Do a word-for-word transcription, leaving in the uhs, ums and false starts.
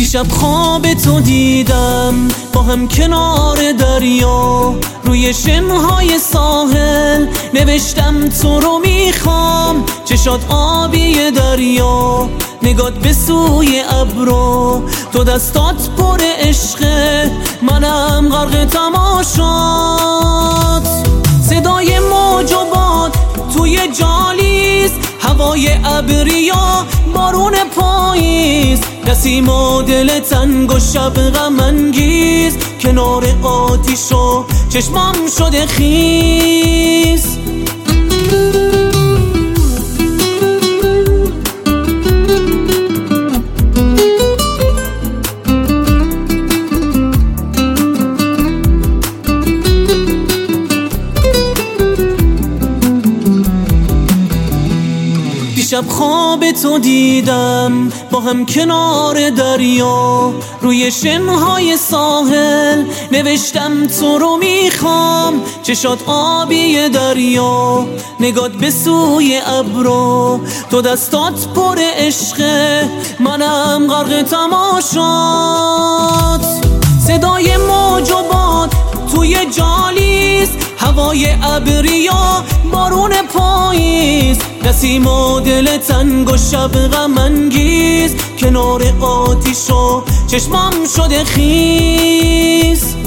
دیشب خواب تو دیدم با هم کنار دریا، روی شنهای ساحل نوشتم تو رو میخوام. چشات آبی دریا، نگات به سوی ابرو، تو دستات پر عشقه، منم غرق تماشات. صدای موج و باد توی جالیز، هوای ابریا، بارون پاییز، نسیم و دل تنگ و شب غم انگیز. کنار آتیش و چشمم شده خیس. دیشب خواب تو دیدم با هم کنار دریا، روی شنهای ساحل نوشتم تو رو میخوام. چشات آبی دریا، نگات به سوی ابرو، تو دستات پر عشقه، منم غرق تماشات. صدای موج و باد توی جالیز، هوای ابریا، بارون پاییز، نسیم و دل تنگ و شب غم انگیز. کنار آتیش و چشمم شده خیس.